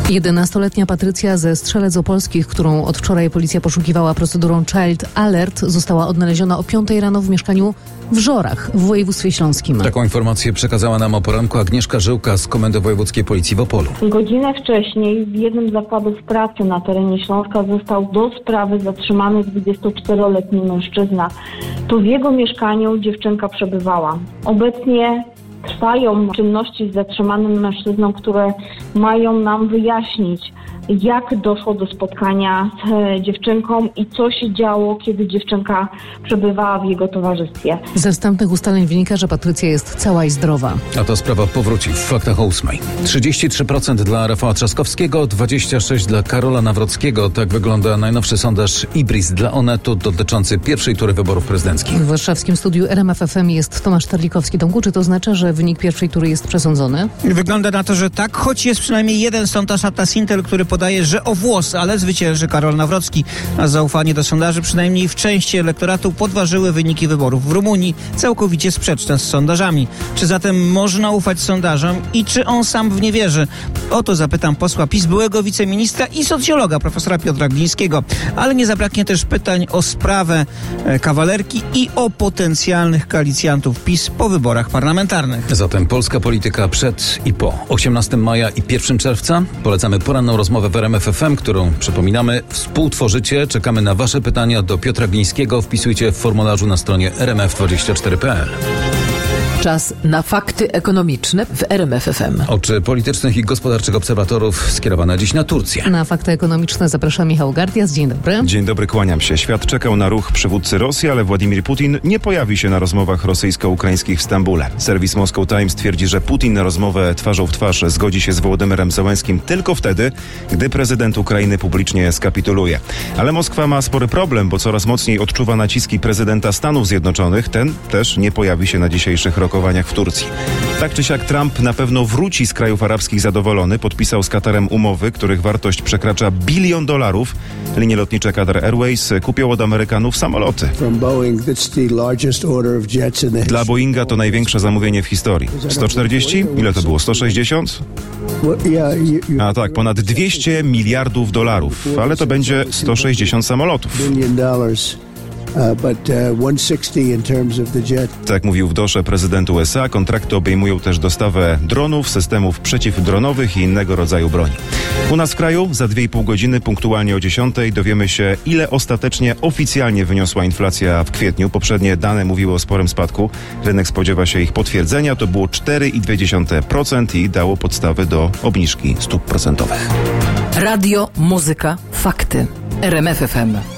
11-letnia Patrycja ze Strzelec Opolskich, którą od wczoraj policja poszukiwała procedurą Child Alert, została odnaleziona o 5 rano w mieszkaniu w Żorach w województwie śląskim. Taką informację przekazała nam o poranku Agnieszka Żyłka z Komendy Wojewódzkiej Policji w Opolu. Godzinę wcześniej w jednym z zakładów pracy na terenie Śląska został do sprawy zatrzymany 24-letni mężczyzna. To w jego mieszkaniu dziewczynka przebywała. Obecnie trwają czynności z zatrzymanym mężczyzną, które mają nam wyjaśnić, jak doszło do spotkania z dziewczynką i co się działo, kiedy dziewczynka przebywała w jego towarzystwie. Ze wstępnych ustaleń wynika, że Patrycja jest cała i zdrowa. A ta sprawa powróci w faktach o 8. 33% dla Rafała Trzaskowskiego, 26% dla Karola Nawrockiego. Tak wygląda najnowszy sondaż Ibris dla Onetu dotyczący pierwszej tury wyborów prezydenckich. W warszawskim studiu RMF FM jest Tomasz Terlikowski. Tomku, czy to oznacza, że wynik pierwszej tury jest przesądzony? Wygląda na to, że tak, choć jest przynajmniej jeden sondaż Atasintel, który podaje, że o włos, ale zwycięży Karol Nawrocki. A zaufanie do sondaży przynajmniej w części elektoratu podważyły wyniki wyborów w Rumunii, całkowicie sprzeczne z sondażami. Czy zatem można ufać sondażom i czy on sam w nie wierzy? O to zapytam posła PiS, byłego wiceministra i socjologa profesora Piotra Glińskiego. Ale nie zabraknie też pytań o sprawę kawalerki i o potencjalnych koalicjantów PiS po wyborach parlamentarnych. Zatem polska polityka przed i po 18 maja i 1 czerwca. Polecamy poranną rozmowę w RMF FM, którą, przypominamy, współtworzycie. Czekamy na wasze pytania do Piotra Glińskiego. Wpisujcie w formularzu na stronie rmf24.pl. Czas na fakty ekonomiczne w RMF FM. Oczy politycznych i gospodarczych obserwatorów skierowane dziś na Turcję. Na fakty ekonomiczne zaprasza Michał Gardias. Dzień dobry. Dzień dobry, kłaniam się. Świat czekał na ruch przywódcy Rosji, ale Władimir Putin nie pojawi się na rozmowach rosyjsko-ukraińskich w Stambule. Serwis Moscow Times twierdzi, że Putin na rozmowę twarzą w twarz zgodzi się z Wołodymyrem Zełenskim tylko wtedy, gdy prezydent Ukrainy publicznie skapituluje. Ale Moskwa ma spory problem, bo coraz mocniej odczuwa naciski prezydenta Stanów Zjednoczonych. Ten też nie pojawi się na dzisiejszych rokowaniach w Turcji. Tak czy siak Trump na pewno wróci z krajów arabskich zadowolony. Podpisał z Katarem umowy, których wartość przekracza $1 bilion. Linie lotnicze Qatar Airways kupią od Amerykanów samoloty. Dla Boeinga to największe zamówienie w historii. 140? Ile to było? 160? A tak, ponad $200 miliardów. Ale to będzie 160 samolotów. Tak mówił w Dosze prezydent USA. Kontrakty obejmują też dostawę dronów, systemów przeciwdronowych i innego rodzaju broni. U nas w kraju za 2,5 godziny, punktualnie o 10:00, dowiemy się, ile ostatecznie oficjalnie wyniosła inflacja w kwietniu. Poprzednie dane mówiły o sporym spadku. Rynek spodziewa się ich potwierdzenia. To było 4,2% i dało podstawy do obniżki stóp procentowych. Radio, muzyka, fakty. RMF FM.